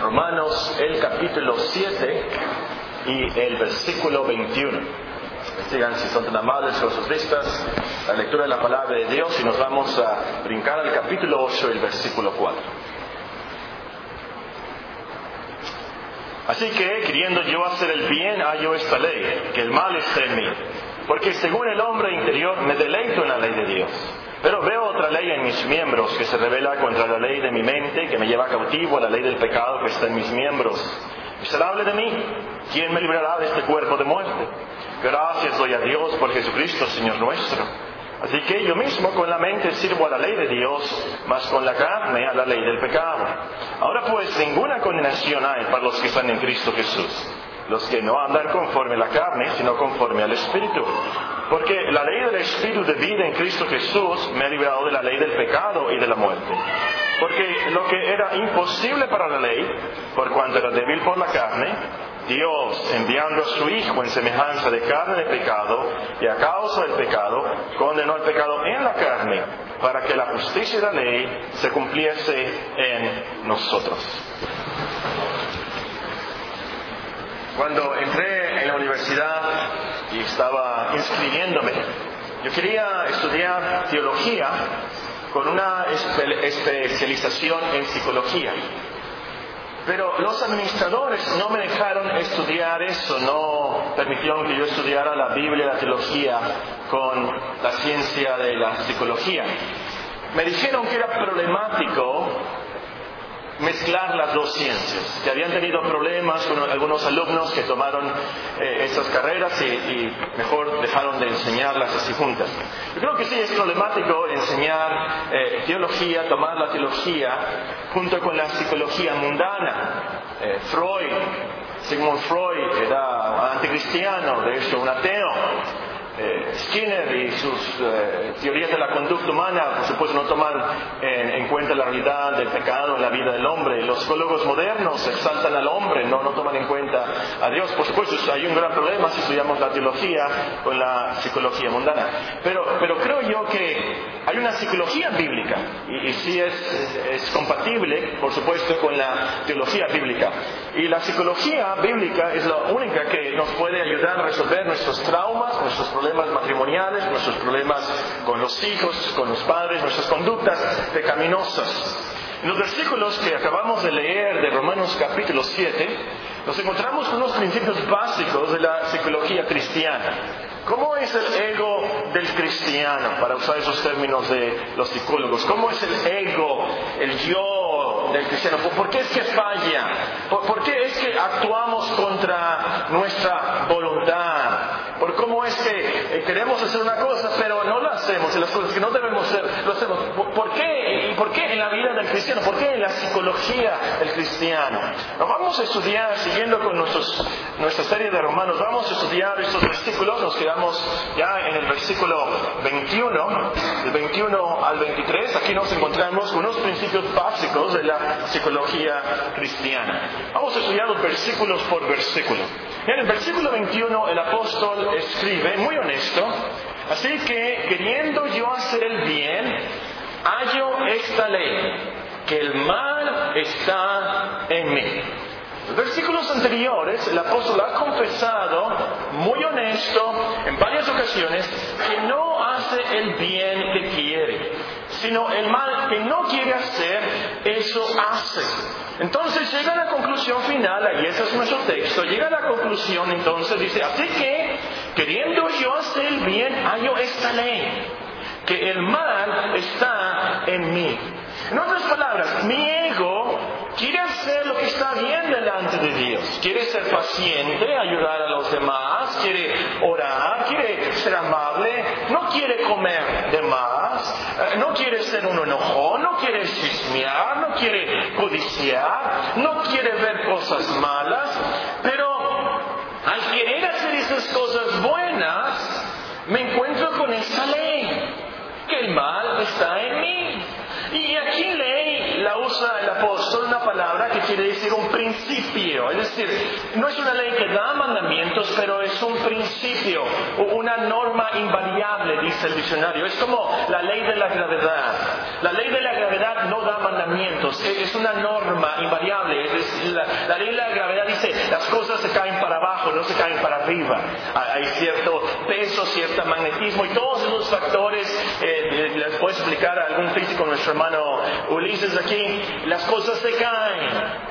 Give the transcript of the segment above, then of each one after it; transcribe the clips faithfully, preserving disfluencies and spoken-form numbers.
Romanos, el capítulo siete y el versículo veintiuno. Sigan, si son tan amables, con sus listas, la lectura de la palabra de Dios, y nos vamos a brincar al capítulo ocho y el versículo cuatro. Así que, queriendo yo hacer el bien, hallo esta ley, que el mal esté en mí. Porque según el hombre interior me deleito en la ley de Dios. Pero veo otra ley en mis miembros que se revela contra la ley de mi mente, que me lleva cautivo a la ley del pecado que está en mis miembros. Miserable de mí, ¿quién me librará de este cuerpo de muerte? Gracias doy a Dios por Jesucristo, Señor nuestro. Así que yo mismo con la mente sirvo a la ley de Dios, mas con la carne a la ley del pecado. Ahora pues ninguna condenación hay para los que están en Cristo Jesús, los que no andan conforme a la carne, sino conforme al Espíritu. Porque la ley del Espíritu de vida en Cristo Jesús me ha librado de la ley del pecado y de la muerte. Porque lo que era imposible para la ley, por cuanto era débil por la carne, Dios, enviando a su Hijo en semejanza de carne de pecado, y a causa del pecado, condenó al pecado en la carne, para que la justicia de la ley se cumpliese en nosotros. Cuando entré en la universidad y estaba inscribiéndome, yo quería estudiar teología con una espe- especialización en psicología. Pero los administradores no me dejaron estudiar eso, no permitieron que yo estudiara la Biblia y la teología con la ciencia de la psicología. Me dijeron que era problemático mezclar las dos ciencias, que habían tenido problemas con algunos alumnos que tomaron eh, esas carreras y, y mejor dejaron de enseñarlas así juntas. Yo creo que sí es problemático enseñar eh, teología, tomar la teología junto con la psicología mundana. Eh, Freud, Sigmund Freud era anticristiano, de hecho un ateo. Eh, Skinner y sus eh, teorías de la conducta humana, por supuesto, no toman en, en cuenta la realidad del pecado en la vida del hombre. Los psicólogos modernos exaltan al hombre, no, no toman en cuenta a Dios. Por supuesto, hay un gran problema si estudiamos la teología con la psicología mundana. Pero, pero creo yo que hay una psicología bíblica, y, y sí es, es compatible, por supuesto, con la teología bíblica. Y la psicología bíblica es la única que nos puede ayudar a resolver nuestros traumas, nuestros problemas problemas matrimoniales, nuestros problemas con los hijos, con los padres, nuestras conductas pecaminosas. En los versículos que acabamos de leer de Romanos capítulo siete, nos encontramos con unos principios básicos de la psicología cristiana. ¿Cómo es el ego del cristiano? Para usar esos términos de los psicólogos. ¿Cómo es el ego, el yo del cristiano? ¿Por qué es que falla? ¿Por qué es que actuamos contra nuestra voluntad? ¿Por cómo es que queremos hacer una cosa pero no la hacemos? Y las cosas que no debemos hacer, lo hacemos. ¿Por qué? ¿Y por qué en la vida del cristiano? ¿Por qué en la psicología del cristiano? Nos vamos a estudiar, siguiendo con nuestros, nuestra serie de Romanos, vamos a estudiar estos versículos. Nos quedamos ya en el versículo veintiuno, del veintiuno al veintitrés. Aquí nos encontramos con unos principios básicos de la psicología cristiana. Vamos a estudiar los versículos por versículo. En el versículo veintiuno el apóstol escribe, muy honesto: así que, queriendo yo hacer el bien, hallo esta ley, que el mal está en mí. En los versículos anteriores, el apóstol ha confesado, muy honesto, en varias ocasiones, que no hace el bien que quiere, sino el mal que no quiere hacer, eso hace. Entonces llega a la conclusión final, y ese es nuestro texto, llega a la conclusión, entonces dice: así que, queriendo yo hacer el bien, hallo esta ley, que el mal está en mí. En otras palabras, mi ego quiere hacer lo que está bien delante de Dios. Quiere ser paciente, ayudar a los demás, quiere orar, quiere ser amable, no quiere comer de más, no quiere ser un enojón, no quiere chismear, no quiere codiciar, no quiere ver cosas malas. Pero al querer hacer esas cosas buenas, me encuentro con esta ley, que el mal está en mí. Y aquí ley la usa el apóstol, una palabra que quiere decir un un principio. Es decir, no es una ley que da mandamientos, pero es un principio, una norma invariable, dice el diccionario. Es como la ley de la gravedad. La ley de la gravedad no da mandamientos, es una norma invariable. Es la, la ley de la gravedad dice, las cosas se caen para abajo, no se caen para arriba. Hay cierto peso, cierto magnetismo y todos esos factores, eh, les puedo explicar a algún físico, nuestro hermano Ulises aquí, las cosas se caen.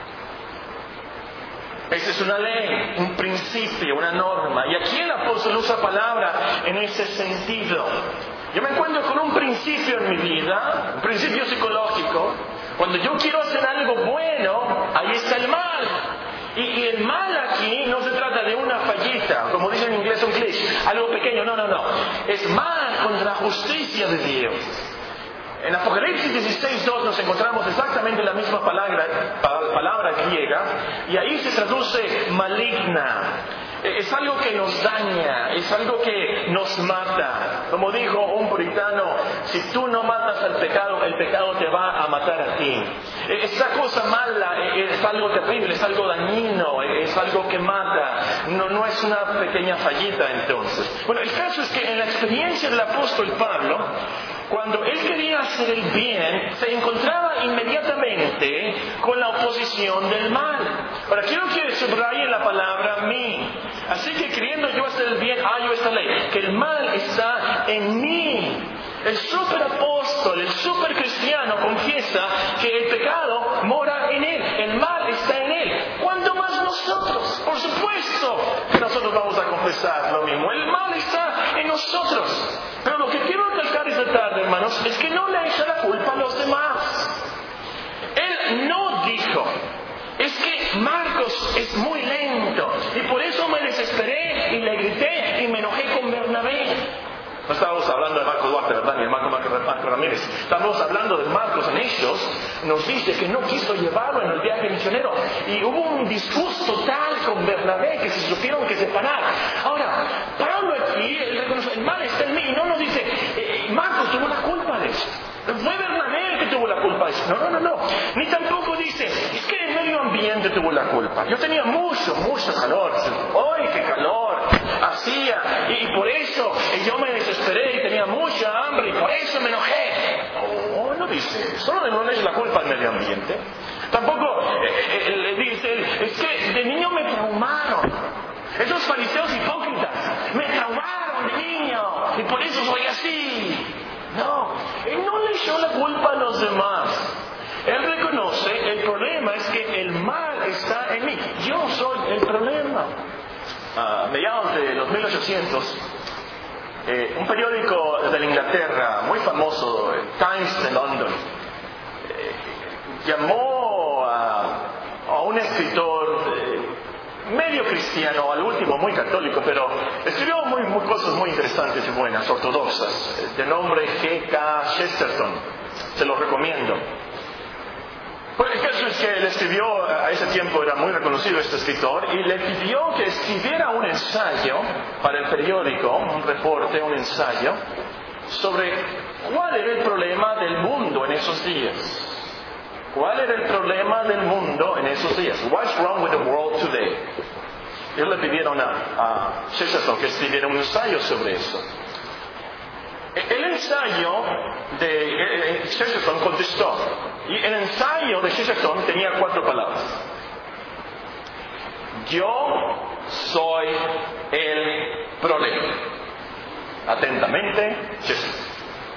Esa es una ley, un principio, una norma. Y aquí el apóstol usa palabra en ese sentido. Yo me encuentro con un principio en mi vida, un principio psicológico. Cuando yo quiero hacer algo bueno, ahí está el mal. Y, y el mal aquí no se trata de una fallita, como dice en inglés un glitch, algo pequeño, no, no, no. Es mal contra la justicia de Dios. En Apocalipsis dieciséis dos nos encontramos exactamente la misma palabra, palabra griega, y ahí se traduce maligna. Es algo que nos daña, es algo que nos mata. Como dijo un puritano, si tú no matas al pecado, el pecado te va a matar a ti. Esta cosa mala es algo terrible, es algo dañino, es algo que mata. No, no es una pequeña fallita entonces. Bueno, el caso es que en la experiencia del apóstol Pablo, cuando él quería hacer el bien, se encontraba inmediatamente con la oposición del mal. Ahora, quiero que subrayen la palabra mí. Así que queriendo yo hacer el bien, hallo esta ley, que el mal está en mí. El superapóstol, el supercristiano confiesa que el pecado mora en él, el mal está en él. ¿Cuánto más nosotros? Por supuesto que nosotros vamos a confesar lo mismo. El mal está en nosotros. Pero lo que quiero recalcar esta tarde, hermanos, es que no le echa la culpa a los demás. Él no dijo, es que Marcos es muy lento y por eso me desesperé y le grité y me enojé con Bernabé. No estábamos hablando de Marcos Duarte, ¿verdad? Ni de Marco, Marco, Marco Ramírez. Estamos hablando de Marcos en Hechos. Nos dice que no quiso llevarlo en el viaje misionero. Y hubo un disgusto tal con Bernabé que se supieron que separar. Ahora, Pablo aquí, él reconoce, el mal está en mí. Y no nos dice, eh, Marcos tuvo la culpa de eso. Fue Bernabé el que tuvo la culpa de eso. No, no, no, no. Ni tampoco dice, es que el medio ambiente tuvo la culpa. Yo tenía mucho, mucho calor. ¡Ay, qué calor! Hacía. Y, y por eso y yo me desesperé y tenía mucha hambre y por eso me enojé. Oh, no dice eso. No, no le es la culpa al medio ambiente. Tampoco eh, eh, le dice él, es que de niño me traumaron. Esos fariseos hipócritas me traumaron de niño y por eso soy así. No, él no le echó la culpa a los demás. Él reconoce, el problema es que el mal está en mí. Yo soy el problema. A mediados de los mil ochocientos, eh, un periódico de la Inglaterra muy famoso, Times de London, eh, llamó a, a un escritor eh, medio cristiano, al último muy católico, pero escribió muy, muy cosas muy interesantes y buenas, ortodoxas, de nombre G K Chesterton. Se los recomiendo. Bueno, el caso es que él escribió, a ese tiempo era muy reconocido este escritor, y le pidió que escribiera un ensayo para el periódico, un reporte, un ensayo, sobre cuál era el problema del mundo en esos días. ¿Cuál era el problema del mundo en esos días? What's wrong with the world today? Y le pidieron a, a Chesterton que escribiera un ensayo sobre eso. El ensayo de Chesterton contestó, y el ensayo de Chesterton tenía cuatro palabras. Yo soy el problema. Atentamente, Chesterton.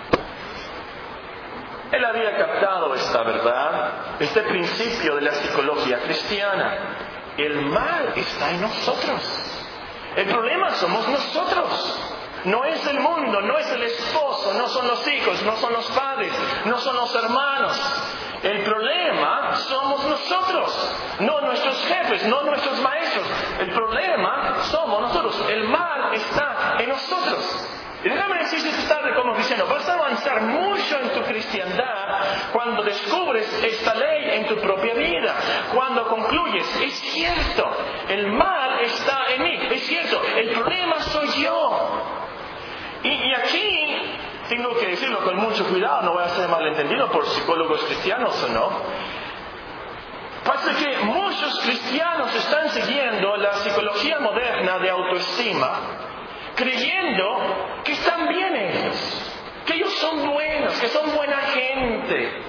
Él había captado esta verdad, este principio de la psicología cristiana. El mal está en nosotros. El problema somos nosotros. No es el mundo, no es el esposo, no son los hijos, no son los padres, no son los hermanos. El problema somos nosotros, no nuestros jefes, no nuestros maestros. El problema somos nosotros. El mal está en nosotros. Y déjame decirte esta tarde como cristiano, vas a avanzar mucho en tu cristiandad cuando descubres esta ley en tu propia vida. Cuando concluyes, es cierto, el mal está en mí, es cierto, el problema soy yo. Y, y aquí tengo que decirlo con mucho cuidado, no voy a ser malentendido por psicólogos cristianos o no. Pasa que cristianos están siguiendo la psicología moderna de autoestima, creyendo que están bien ellos, que ellos son buenos, que son buena gente.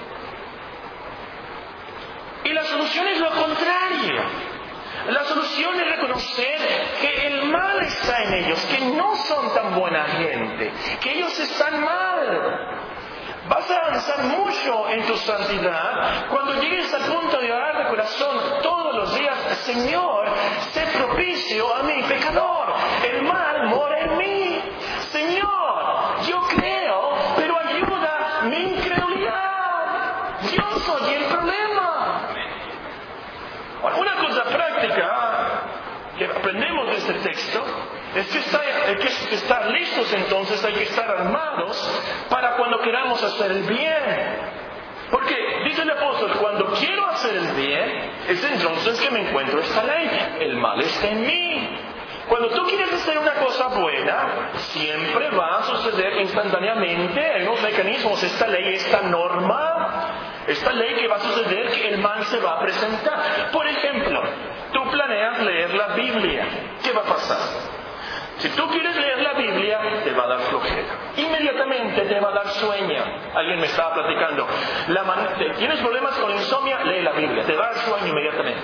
Y la solución es lo contrario. La solución es reconocer que el mal está en ellos, que no son tan buena gente, que ellos están mal. Vas a avanzar mucho en tu santidad cuando llegues al punto de orar de corazón todos los días: Señor, sé propicio a mi pecador, el mal mora en mí. Señor, yo creo, pero ayuda mi incredulidad. Yo soy el problema. Una cosa práctica que aprendemos de este texto es que está, hay que estar listos, entonces hay que estar armados para cuando queramos hacer el bien. Porque dice el apóstol: cuando quiero hacer el bien, es entonces que me encuentro esta ley: el mal está en mí. Cuando tú quieres hacer una cosa buena, siempre va a suceder instantáneamente. Hay unos mecanismos, esta ley, esta norma, esta ley que va a suceder, que el mal se va a presentar. Por ejemplo, tú planeas leer la Biblia. ¿Qué va a pasar? Si tú quieres leer la Biblia, te va a dar flojera. Inmediatamente te va a dar sueño. Alguien me estaba platicando: la man- ¿tienes problemas con insomnio? Lee la Biblia, te va a dar sueño inmediatamente.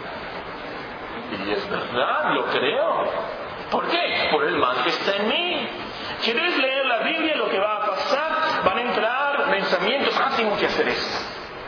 Y es verdad, lo creo. ¿Por qué? Por el mal que está en mí. ¿Quieres leer la Biblia? Lo que va a pasar, van a entrar pensamientos: ah, tengo que hacer esto.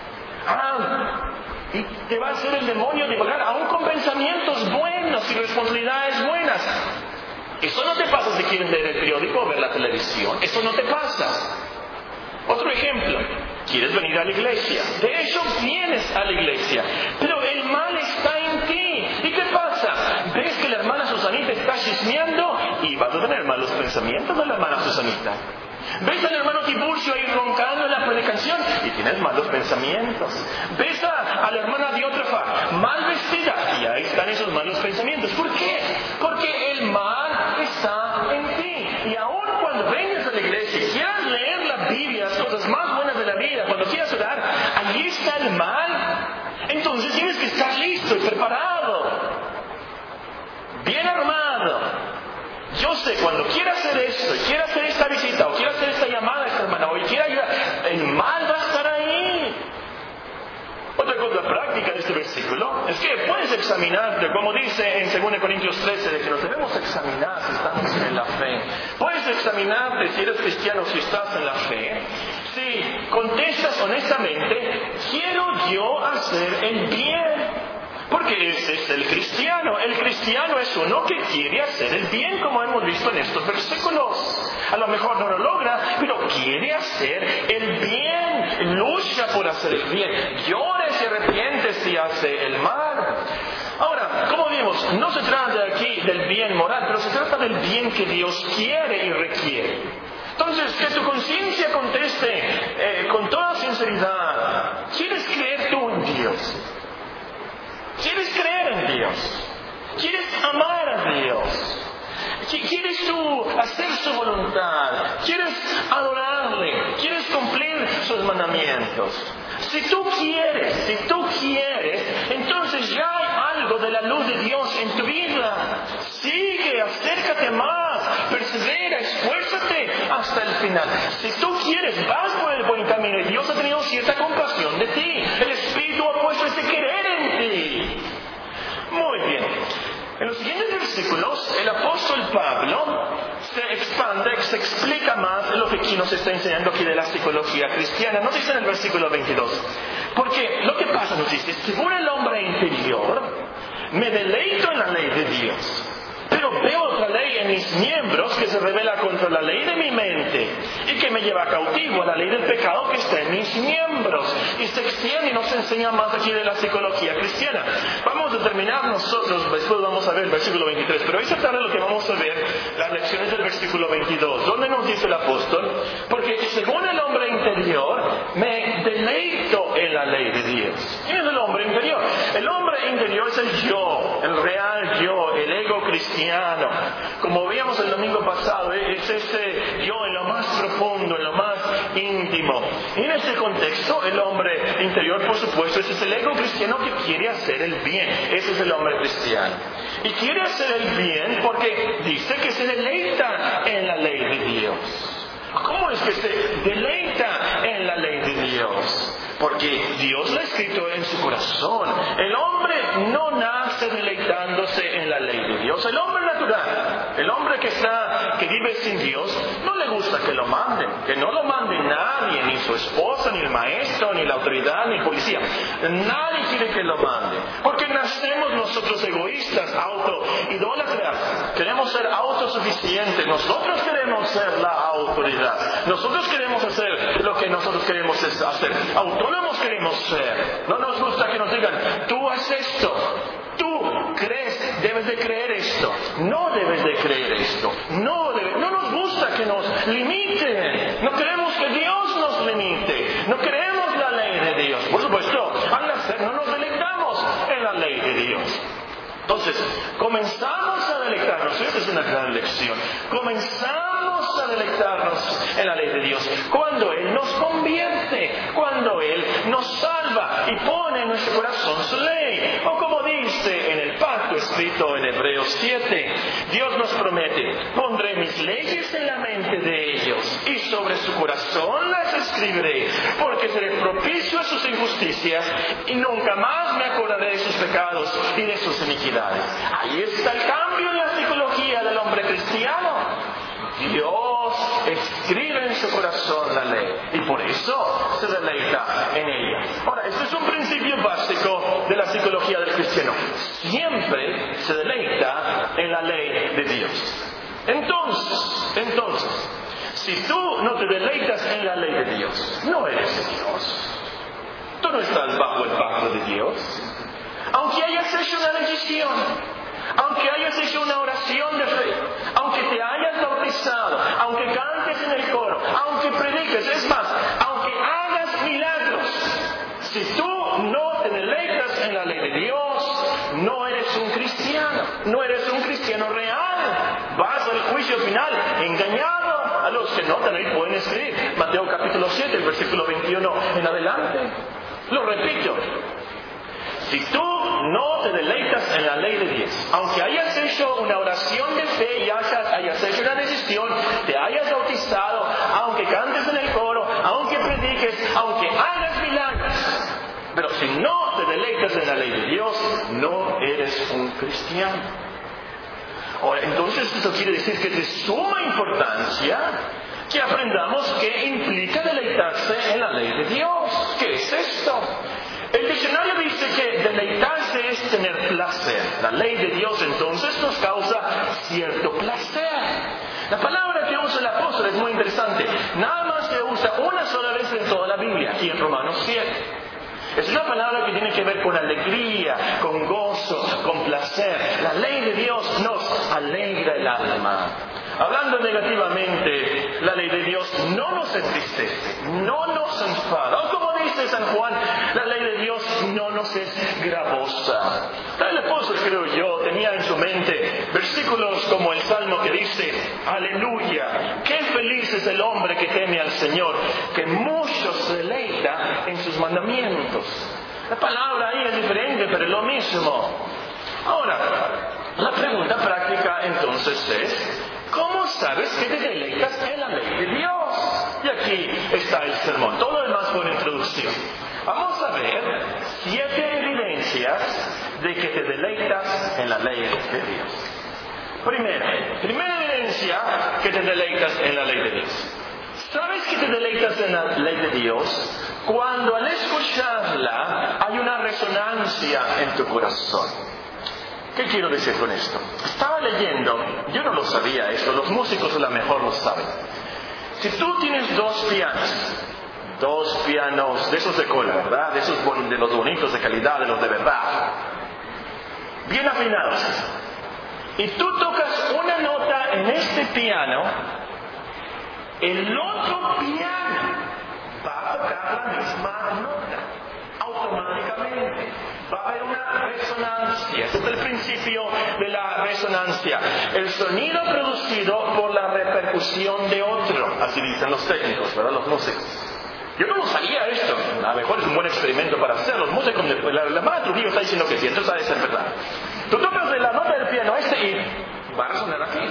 Ah, y te va a hacer el demonio divagar, aún con pensamientos buenos y responsabilidades buenas. Eso no te pasa si quieres leer el periódico o ver la televisión. Eso no te pasa. Otro ejemplo: quieres venir a la iglesia. De hecho, vienes a la iglesia, pero el mal está en ti. ¿Y qué pasa? Ves que la hermana Susanita está chismeando y vas a tener malos pensamientos de la hermana Susanita. Ves al hermano Tiburcio ahí roncando en la predicación y tienes malos pensamientos. Ves a, a la hermana Diótrefa mal vestida y ahí están esos malos pensamientos. ¿Por qué? Porque el mal está en ti. Y aún cuando vengas a la iglesia y quieras leer la Biblia, las cosas más buenas de la vida, cuando quieras orar, allí está el mal. Entonces tienes que estar listo y preparado, bien armado. Yo sé, cuando quiera hacer esto, y quiera hacer esta visita, o quiera hacer esta llamada a esta hermana, o quiera ayudar, el mal va a estar ahí. Otra cosa práctica de este versículo es que puedes examinarte, como dice en segunda Corintios trece, de que nos debemos examinar si estamos en la fe. Puedes examinarte si eres cristiano, si estás en la fe. Si contestas honestamente: quiero yo hacer el bien. Porque ese es el cristiano. El cristiano es uno que quiere hacer el bien, como hemos visto en estos versículos. A lo mejor no lo logra, pero quiere hacer el bien. Lucha por hacer el bien. Llora y se arrepiente si hace el mal. Ahora, como vimos, no se trata aquí del bien moral, pero se trata del bien que Dios quiere y requiere. Entonces, que tu conciencia conteste eh, con toda sinceridad: ¿quieres creer tú en Dios? ¿Quieres creer en Dios? ¿Quieres amar a Dios? ¿Quieres tú hacer su voluntad? ¿Quieres adorarle? ¿Quieres cumplir sus mandamientos? Si tú quieres, si tú quieres, entonces ya hay algo de la luz de Dios en tu vida. Sigue, acércate más, persevera, esfuérzate hasta el final. Si tú quieres, vas por el buen camino y Dios ha tenido cierta compasión de ti. El Espíritu ha puesto ese querer en ti. Muy bien. En los siguientes versículos, el apóstol Pablo se expande, se explica más lo que aquí nos está enseñando aquí de la psicología cristiana. Nos dice en el versículo veintidós: porque lo que pasa, nos dice, según el hombre interior, me deleito en la ley de Dios, pero veo otra ley en mis miembros que se revela contra la ley de mi mente y que me lleva cautivo a la ley del pecado que está en mis miembros. Y se extiende y nos enseña más aquí de la psicología cristiana. Vamos a terminar nosotros, después vamos a ver el versículo veintitrés, pero esta tarde lo que vamos a ver, las lecciones del versículo veintidós, donde nos dice el apóstol: porque según el hombre interior, me deleito en la ley de Dios. ¿Quién es el hombre interior? El hombre interior es el yo, el real yo, el ego cristiano. Como veíamos el domingo pasado, es ese yo en lo más profundo, en lo más íntimo. Y en este contexto, el hombre interior, por supuesto, ese es el ego cristiano que quiere hacer el bien. Ese es el hombre cristiano. Y quiere hacer el bien porque dice que se deleita en la ley de Dios. ¿Cómo es que se deleita en la ley de Dios? Porque Dios lo ha escrito en su corazón. El hombre no nace deleitándose en la ley de Dios. El hombre natural, el hombre que está, que vive sin Dios, no le gusta que lo manden, que no lo mande nadie, ni su esposa, ni el maestro, ni la autoridad, ni el policía. Nadie quiere que lo mande, porque nacemos nosotros egoístas, auto-idólatras. Queremos ser autosuficientes. Nosotros queremos ser la autoridad. Nosotros queremos hacer lo que nosotros queremos hacer. Autónomos queremos ser. No nos gusta que nos digan, tú haces esto, tú crees, debes de creer esto, no debes de creer esto, no debe, no nos gusta que nos limiten, no queremos que Dios nos limite, no queremos la ley de Dios. Por supuesto, al nacer no nos deleitamos en la ley de Dios. Entonces, comenzamos a deleitarnos, esta es una gran lección, comenzamos a deleitarnos en la ley de Dios cuando Él nos convierte, cuando Él nos salva y pone en nuestro corazón su ley. O como dice en el pacto escrito en Hebreos siete, Dios nos promete, pondré mis leyes en la mente de ellos y sobre su corazón las escribiré, porque seré propicio a sus injusticias y nunca más me acordaré de sus pecados y de sus iniquidades. Ahí está el cambio en la psicología del hombre cristiano. Dios escribe en su corazón la ley y por eso se deleita en ella. Ahora, este es un principio básico de la psicología del cristiano. Siempre se deleita en la ley de Dios. Entonces, entonces, si tú no te deleitas en la ley de Dios, no eres Dios. Tú no estás bajo el pacto de Dios. Aunque hayas hecho una decisión, aunque hayas hecho una oración de fe, aunque te hayas bautizado, aunque cantes en el coro, aunque prediques, es más, aunque hagas milagros, si tú no te deleitas en la ley de Dios, no eres un cristiano, no eres un cristiano real. Vas al juicio final engañado. A los que notan ahí pueden escribir Mateo capítulo siete, el versículo veintiuno en adelante. Lo repito. Si tú no te deleitas en la ley de Dios, aunque hayas hecho una oración de fe y hayas, hayas hecho una decisión, te hayas bautizado, aunque cantes en el coro, aunque prediques, aunque hagas milagros, pero si no te deleitas en la ley de Dios, no eres un cristiano. Ahora, entonces eso quiere decir que es de suma importancia que aprendamos qué implica deleitarse en la ley de Dios. ¿Qué es esto? El diccionario dice que deleitarse es tener placer. La ley de Dios entonces nos causa cierto placer. La palabra que usa el apóstol es muy interesante. Nada más se usa una sola vez en toda la Biblia, aquí en Romanos siete. Es una palabra que tiene que ver con alegría, con gozo, con placer. La ley de Dios nos alegra el alma. Hablando negativamente, la ley de Dios no nos entristece, no nos enfada. O como dice San Juan, la ley de Dios no nos es gravosa. El apóstol, creo yo, tenía en su mente versículos como el Salmo que dice, aleluya, qué feliz es el hombre que teme al Señor, que mucho se deleita en sus mandamientos. La palabra ahí es diferente, pero es lo mismo. Ahora, la pregunta práctica entonces es, ¿cómo sabes que te deleitas en la ley de Dios? Y aquí está el sermón. Todo lo demás fue una introducción. Vamos a ver siete evidencias de que te deleitas en la ley de Dios. Primero, primera evidencia que te deleitas en la ley de Dios. ¿Sabes que te deleitas en la ley de Dios? Cuando al escucharla hay una resonancia en tu corazón. ¿Qué quiero decir con esto? Estaba leyendo, yo no lo sabía esto, los músicos a lo mejor lo saben. Si tú tienes dos pianos, dos pianos de esos de cola, ¿verdad? De esos de los bonitos, de calidad, de los de verdad, bien afinados, y tú tocas una nota en este piano, el otro piano va a tocar la misma nota, automáticamente. Va a haber una resonancia. resonancia. Este es el principio de la resonancia. El sonido producido por la repercusión de otro. Así dicen los técnicos, ¿verdad? Los músicos. Yo no lo sabía esto. A lo mejor es un buen experimento para hacer. Los músicos, la, la hermana Trujillo está diciendo que sí, entonces ha de ser verdad. Tú tocas de la nota del piano este y va a resonar aquí.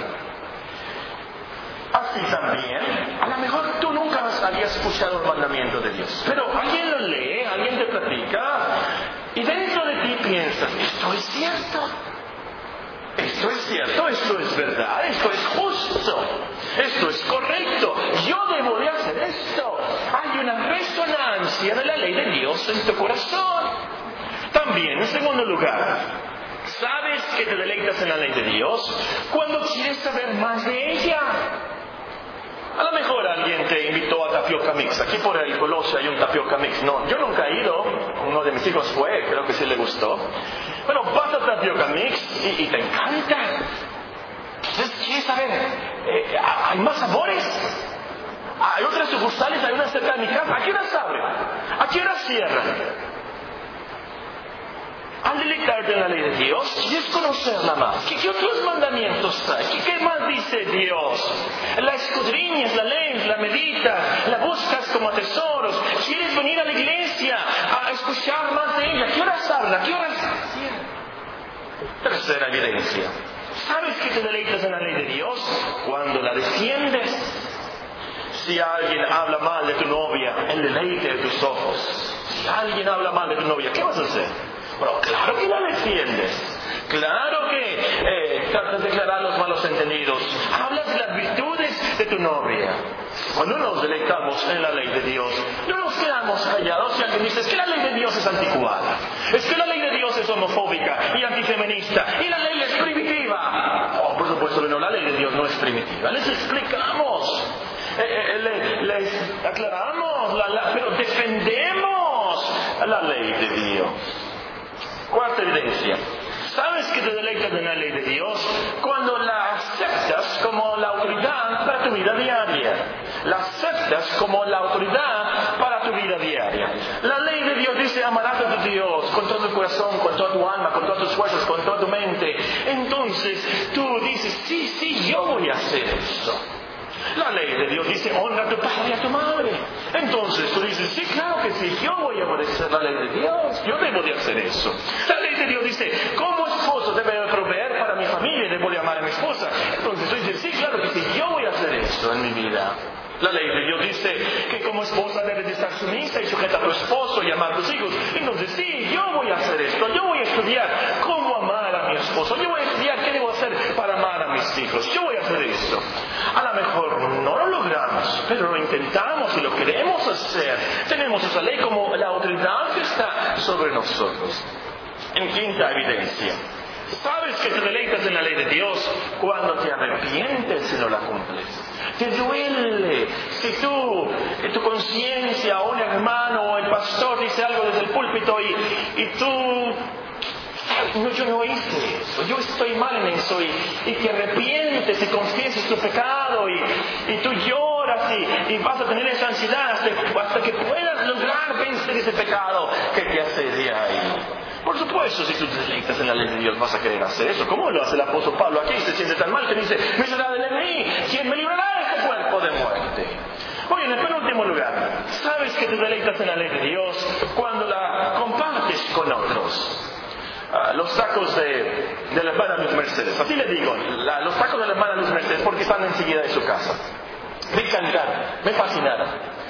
Así también, a lo mejor tú nunca habías escuchado el mandamiento de Dios, pero alguien lo lee, alguien te platica, y dentro de ti piensas, esto es cierto, esto es cierto, esto es verdad, esto es justo, esto es correcto, yo debo de hacer esto. Hay una resonancia de la ley de Dios en tu corazón. También, en segundo lugar, sabes que te deleitas en la ley de Dios cuando quieres saber más de ella. A lo mejor alguien te invitó a Tapioca Mix. Aquí por el Colosio hay un Tapioca Mix. No, yo nunca he ido. Uno de mis hijos fue, creo que sí le gustó. Pero vas a Tapioca Mix y, y te encanta. Entonces, ¿quieres saber? Eh, ¿Hay más sabores? Hay otras sucursales, hay una cerca de mi casa. ¿A qué hora abre? ¿A qué hora cierra? Al deleitarte en la ley de Dios, quieres conocerla más. ¿Qué, qué otros mandamientos hay? ¿Qué, ¿Qué más dice Dios? La escudriñas, la lees, la meditas, la buscas como tesoros. ¿Quieres venir a la iglesia a escuchar más de ella? ¿Qué horas habla? ¿Qué horas cierra? Tercera evidencia. ¿Sabes que te deleitas en la ley de Dios? Cuando la defiendes. Si alguien habla mal de tu novia, el deleite de tus ojos. Si alguien habla mal de tu novia, ¿qué vas a hacer? Bueno, claro que la defiendes. Claro que eh, tratas de declarar los malos entendidos. Hablas de las virtudes de tu novia. Cuando nos deleitamos en la ley de Dios, no nos quedamos callados y alguien dice, es que la ley de Dios es anticuada. Es que la ley de Dios es homofóbica y antifeminista. Y la ley es primitiva. Oh, por supuesto que no, la ley de Dios no es primitiva. Les explicamos. Eh, eh, le, les aclaramos, la, la, pero defendemos la ley de Dios. Cuarta evidencia. ¿Sabes que te deleitas en la ley de Dios cuando la aceptas como la autoridad para tu vida diaria? La aceptas como la autoridad para tu vida diaria. La ley de Dios dice, amarás a tu Dios con todo tu corazón, con toda tu alma, con todas tus fuerzas, con toda tu mente. Entonces tú dices, sí, sí, yo voy a hacer eso. La ley de Dios dice, honra a tu padre y a tu madre. Entonces tú dices, sí, claro que sí, yo voy a obedecer la ley de Dios. Yo debo de hacer eso. La ley de Dios dice, como esposo debo de proveer para mi familia y debo de amar a mi esposa. Entonces tú dices, sí, claro que sí, yo voy a hacer eso en mi vida. La ley de Dios dice que como esposa debes de estar sumisa y sujeta a tu esposo y amar a tus hijos. Entonces sí, yo voy a hacer esto. Yo voy a estudiar cómo amar a mi esposo. Yo voy a estudiar qué debo hacer para amar a mis hijos. Yo voy a hacer esto. A lo mejor no lo logramos, pero lo intentamos y lo queremos hacer. Tenemos esa ley como la autoridad que está sobre nosotros. En quinta evidencia. ¿Sabes que te deleitas en la ley de Dios cuando te arrepientes si no la cumples? Te duele si tú, en tu conciencia, o un hermano o el pastor dice algo desde el púlpito y, y tú... No, yo no hice eso, yo estoy mal en eso y, y te arrepientes y confiesas tu pecado y, y tú lloras y, y vas a tener esa ansiedad hasta, hasta que puedas lograr vencer ese pecado que te asedia ahí. Por supuesto, si tú te deleitas en la ley de Dios vas a querer hacer eso. ¿Cómo lo hace el apóstol Pablo aquí? Se siente tan mal que dice, miserable de mí, ¿quién me librará de este cuerpo de muerte? Oye, en el penúltimo lugar, ¿sabes que te deleitas en la ley de Dios cuando la compartes con otros? Uh, los tacos de, de la hermana Luz Mercedes, así le digo, la, los tacos de la hermana Luz Mercedes, porque están enseguida de su casa. Me encantaron, me fascinaron.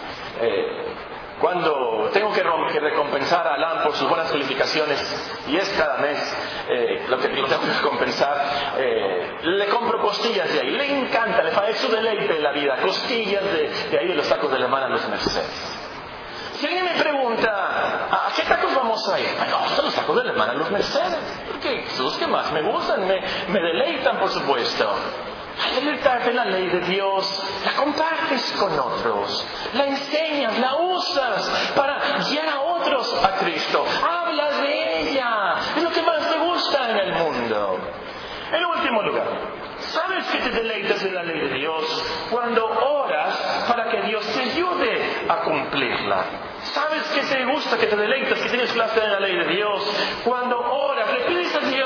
Eh, cuando tengo que, que recompensar a Alan por sus buenas calificaciones, y es cada mes eh, lo que lo tengo que recompensar, eh, le compro costillas de ahí, le encanta, le parece su deleite en la vida, costillas de, de ahí de los tacos de la hermana Luz Mercedes. Si alguien me pregunta, ¿a qué tacos vamos a ir? Bueno, son los tacos de la hermana Luz Mercedes. Porque son los que más me gustan, me, me deleitan, por supuesto. Al deleitarte en la ley de Dios, la compartes con otros, la enseñas, la usas para guiar a otros a Cristo. Hablas de ella, es lo que más te gusta en el mundo. En último lugar, ¿sabes que te deleitas en la ley de Dios cuando oras para que Dios te ayude a cumplirla? ¿Sabes que te gusta, que te deleitas, que tienes placer en la ley de Dios cuando oras, le pides a Dios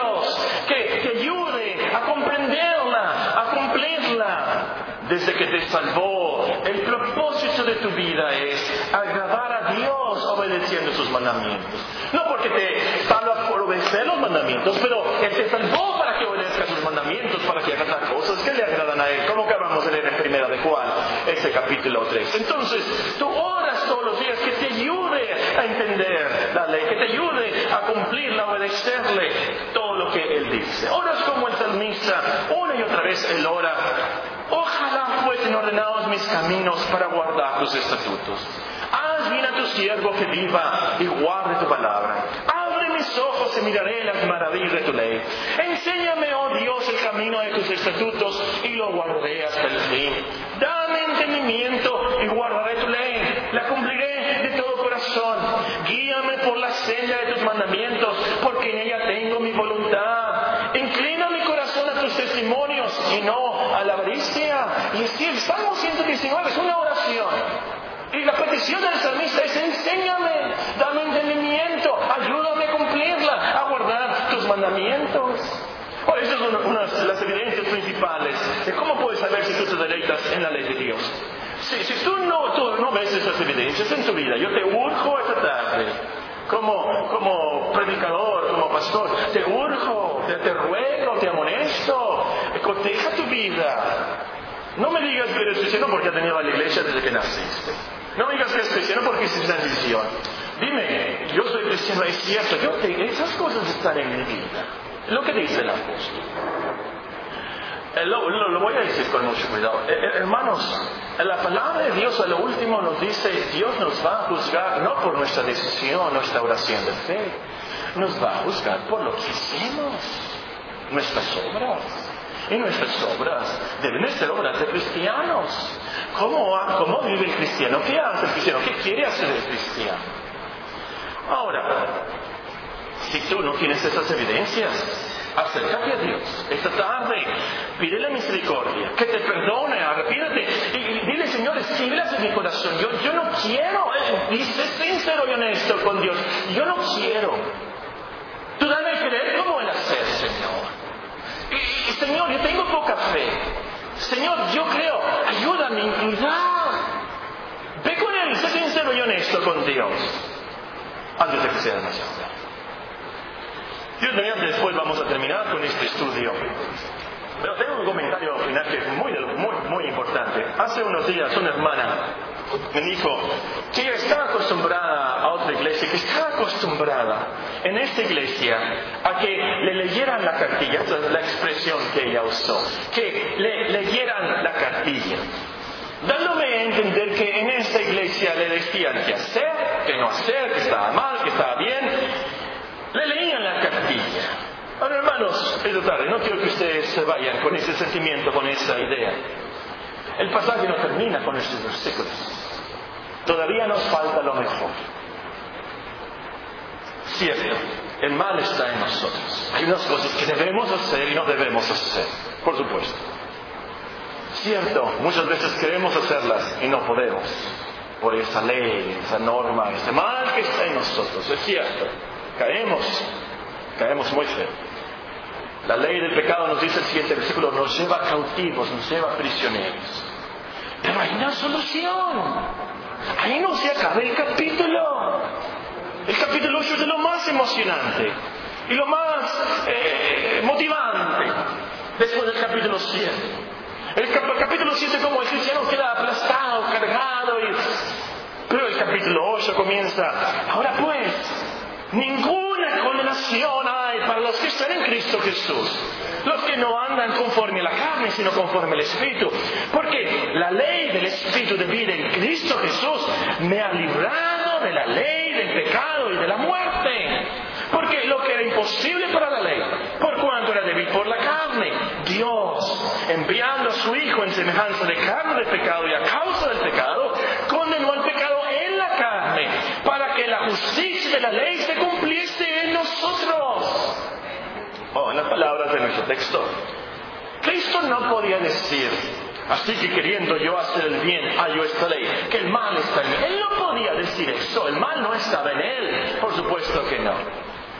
desde que te salvó, el propósito de tu vida es agradar a Dios obedeciendo sus mandamientos. No porque te salva por obedecer los mandamientos, pero Él te salvó para que obedezcas sus mandamientos, para que hagas las cosas que le agradan a Él, como acabamos de leer en Primera de Juan, ese capítulo tres. Entonces, tú oras todos los días que te ayude a entender la ley, que te ayude a cumplirla, a obedecerle todo lo que Él dice. Oras como el salmista, una y otra vez Él ora: ojalá fuesen ordenados mis caminos para guardar tus estatutos. Haz bien a tu siervo que viva y guarde tu palabra. Abre mis ojos y miraré las maravillas de tu ley. Enséñame, oh Dios, el camino de tus estatutos y lo guardaré hasta el fin. Dame entendimiento y guardaré tu ley. La cumpliré de todo corazón. Guíame por la senda de tus mandamientos, porque en ella tengo mi voluntad. Inclina mi corazón a tus testimonios y no a la avaricia. Y así el Salmo ciento diecinueve es una oración. Y la petición del salmista es: enséñame, dame entendimiento, ayúdame a cumplirla, a guardar tus mandamientos. Bueno, esas son unas de las evidencias principales de cómo puedes saber si tú te deleitas en la ley de Dios. Si, si tú, no, tú no ves esas evidencias en tu vida, yo te urjo esta tarde, como, como predicador, como pastor, te urjo, te, te ruego, te amonesto, coteja tu vida. No me digas que eres cristiano porque has tenido a la iglesia desde que naciste. No me digas que eres cristiano porque hiciste una decisión. Dime: yo soy cristiano, es cierto, yo te, esas cosas están en mi vida. Lo que dice el apóstol. Eh, lo, lo, lo voy a decir con mucho cuidado. Eh, eh, hermanos, la palabra de Dios a lo último nos dice: Dios nos va a juzgar no por nuestra decisión, nuestra oración de fe. Nos va a juzgar por lo que hacemos, nuestras obras. Y nuestras obras deben ser obras de cristianos. ¿Cómo, ¿Cómo vive el cristiano? ¿Qué hace el cristiano? ¿Qué quiere hacer el cristiano? Ahora, si tú no tienes esas evidencias, acércate a Dios esta tarde, pídele misericordia, que te perdone, arrepiéntete y, y dile: Señor, escríbelas en mi corazón. Yo, yo no quiero, eh, y sé sincero y honesto con Dios, yo no quiero. Tú dame el querer como el hacer, Señor. Y, y Señor, yo tengo poca fe. Señor, yo creo, ayúdame, cuidado. Ve con Él, sé sincero y honesto con Dios, antes de que sea demasiado tarde. Dios mediante, después vamos a terminar con este estudio. Pero tengo un comentario final que es muy, muy, muy importante. Hace unos días una hermana me dijo que ella estaba acostumbrada a otra iglesia, que estaba acostumbrada en esta iglesia a que le leyeran la cartilla. Esa es la expresión que ella usó, que le leyeran la cartilla, dándome a entender que en esta iglesia le decían qué hacer, qué no hacer, que estaba mal, que estaba bien. Le leían la cartilla. Ahora, hermanos, esta tarde no quiero que ustedes se vayan con ese sentimiento, con esa idea. El pasaje no termina con estos versículos. Todavía nos falta lo mejor. Cierto, el mal está en nosotros. Hay unas cosas que debemos hacer y no debemos hacer, por supuesto. Cierto, muchas veces queremos hacerlas y no podemos, por esa ley, esa norma, ese mal que está en nosotros. Es cierto, caemos, caemos muy feo. La ley del pecado, nos dice el siguiente versículo, nos lleva cautivos, nos lleva prisioneros. Pero hay una solución. Ahí no se acaba el capítulo. El capítulo ocho es de lo más emocionante y lo más eh, motivante después del capítulo siete. El cap- capítulo siete, como el cristiano queda aplastado, cargado, y... pero el capítulo ocho comienza: ahora pues, ninguna condenación hay para los que están en Cristo Jesús, los que no andan conforme a la carne, sino conforme al Espíritu. Porque la ley del Espíritu de vida en Cristo Jesús me ha librado de la ley del pecado y de la muerte. Porque lo que era imposible para la ley, por cuanto era débil por la carne, Dios, enviando a su Hijo en semejanza de carne de pecado y a causa del pecado, condenó al pecado en la carne, para que la justicia de la ley se cumpliese en nosotros. Oh, en las palabras de nuestro texto, Cristo no podía decir: así que queriendo yo hacer el bien, hallo esta ley, que el mal está en mí. Él no podía decir eso, el mal no estaba en Él, por supuesto que no.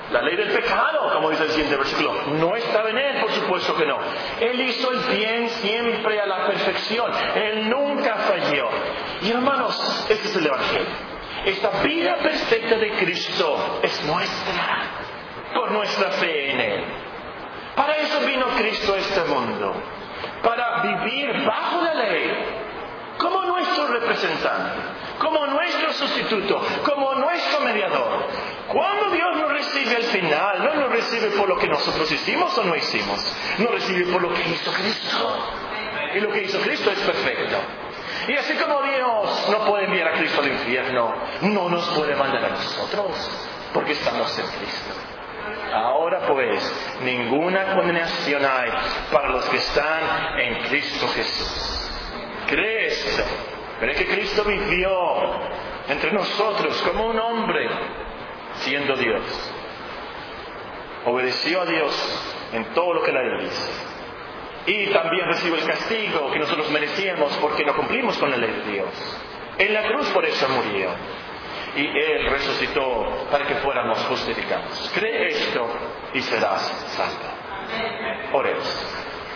La ley del pecado, como dice el siguiente versículo, no estaba en Él, por supuesto que no. Él hizo el bien siempre a la perfección. Él nunca falló. Y hermanos, este es el Evangelio. Esta vida perfecta de Cristo es nuestra, por nuestra fe en Él. Para eso vino Cristo a este mundo, para vivir bajo la ley, como nuestro representante, como nuestro sustituto, como nuestro mediador. Cuando Dios nos recibe al final, no nos recibe por lo que nosotros hicimos o no hicimos, nos recibe por lo que hizo Cristo. Y lo que hizo Cristo es perfecto. Y así como Dios no puede enviar a Cristo al infierno, no nos puede mandar a nosotros, porque estamos en Cristo. Ahora pues, ninguna condenación hay para los que están en Cristo Jesús. ¿Cree esto? ¿Cree que Cristo vivió entre nosotros como un hombre, siendo Dios? Obedeció a Dios en todo lo que la ley dice. Y también recibió el castigo que nosotros merecíamos porque no cumplimos con la ley de Dios. En la cruz por eso murió. Y Él resucitó para que fuéramos justificados. Cree esto y serás salvo. Oremos.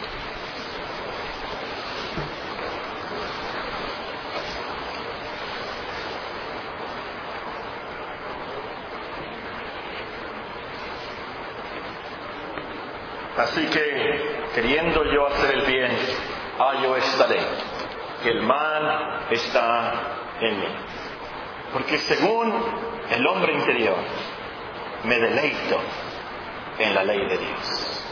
Así que, queriendo yo hacer el bien, hallo esta ley, que el mal está en mí. Porque según el hombre interior, me deleito en la ley de Dios.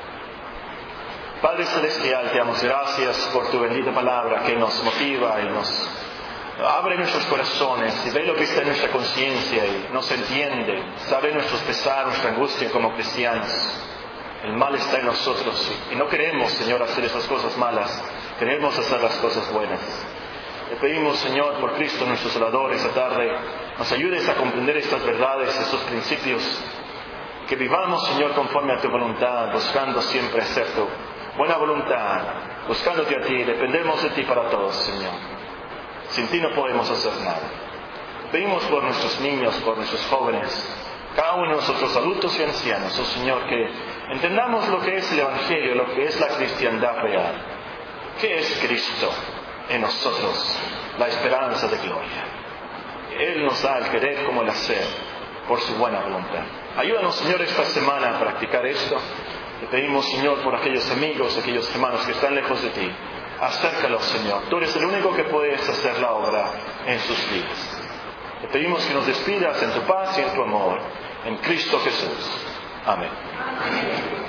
Padre Celestial, te damos gracias por tu bendita palabra que nos motiva y nos abre nuestros corazones y ve lo que está en nuestra conciencia y nos entiende, sabe nuestros pesares, nuestra angustia como cristianos. El mal está en nosotros y no queremos, Señor, hacer esas cosas malas. Queremos hacer las cosas buenas. Te pedimos, Señor, por Cristo nuestro Salvador, esta tarde, nos ayudes a comprender estas verdades, estos principios. Que vivamos, Señor, conforme a tu voluntad, buscando siempre hacer tu buena voluntad, buscándote a ti. Dependemos de ti para todos, Señor. Sin ti no podemos hacer nada. Pedimos por nuestros niños, por nuestros jóvenes, cada uno de nosotros, adultos y ancianos, oh Señor, que entendamos lo que es el Evangelio, lo que es la cristiandad real. ¿Qué es Cristo en nosotros? La esperanza de gloria. Él nos da el querer como el hacer, por su buena voluntad. Ayúdanos, Señor, esta semana a practicar esto. Te pedimos, Señor, por aquellos amigos, aquellos hermanos que están lejos de ti. Acércalos, Señor. Tú eres el único que puedes hacer la obra en sus vidas. Te pedimos que nos despidas en tu paz y en tu amor. En Cristo Jesús. Amén.